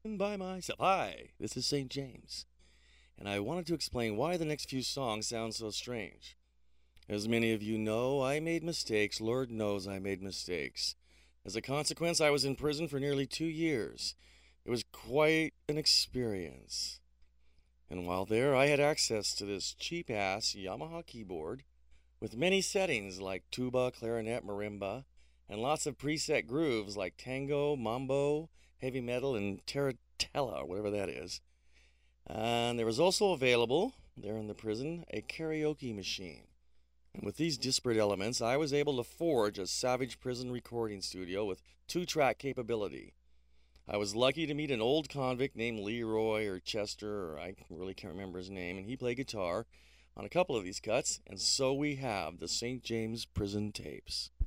by myself. Hi, this is St. James, and I wanted to explain why the next few songs sound so strange. As many of you know, I made mistakes. Lord knows I made mistakes. As a consequence, I was in prison for nearly 2 years. It was quite an experience. And while there, I had access to this cheap ass Yamaha keyboard with many settings like tuba, clarinet, marimba, and lots of preset grooves like tango, mambo, heavy metal, and tarantella, whatever that is. And there was also available, there in the prison, a karaoke machine. And with these disparate elements, I was able to forge a savage prison recording studio with 2-track capability. I was lucky to meet an old convict named Leroy or Chester, or I really can't remember his name, and he played guitar on a couple of these cuts, and so we have the St. James prison tapes.